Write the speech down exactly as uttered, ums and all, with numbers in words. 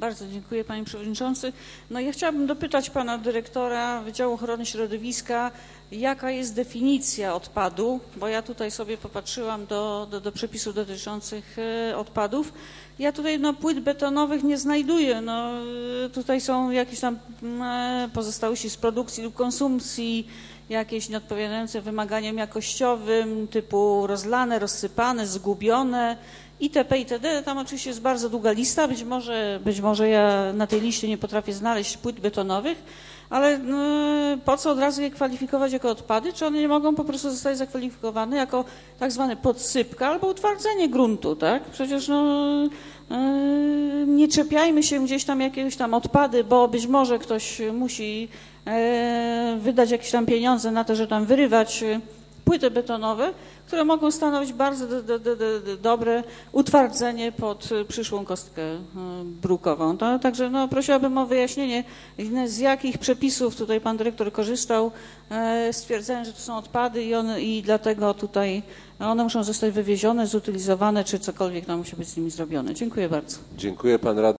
Bardzo dziękuję, panie przewodniczący. No ja chciałabym dopytać pana dyrektora Wydziału Ochrony Środowiska, jaka jest definicja odpadu, bo ja tutaj sobie popatrzyłam do, do, do przepisów dotyczących odpadów. Ja tutaj no, płyt betonowych nie znajduję. No, tutaj są jakieś tam pozostałości z produkcji lub konsumpcji, jakieś nieodpowiadające wymaganiom jakościowym, typu rozlane, rozsypane, zgubione itp. itd. Tam oczywiście jest bardzo długa lista, być może, być może ja na tej liście nie potrafię znaleźć płyt betonowych, ale no, po co od razu je kwalifikować jako odpady? Czy one nie mogą po prostu zostać zakwalifikowane jako tak zwane podsypka albo utwardzenie gruntu, tak? Przecież no, yy, nie czepiajmy się gdzieś tam jakiegoś tam odpady, bo być może ktoś musi yy, wydać jakieś tam pieniądze na to, żeby tam wyrywać płyty betonowe, które mogą stanowić bardzo do, do, do, do, dobre utwardzenie pod przyszłą kostkę brukową. To, także no, prosiłabym o wyjaśnienie, z jakich przepisów tutaj pan dyrektor korzystał, e, stwierdzając, że to są odpady i, one, i dlatego tutaj one muszą zostać wywiezione, zutylizowane, czy cokolwiek tam musi być z nimi zrobione. Dziękuję bardzo. Dziękuję, pan radny.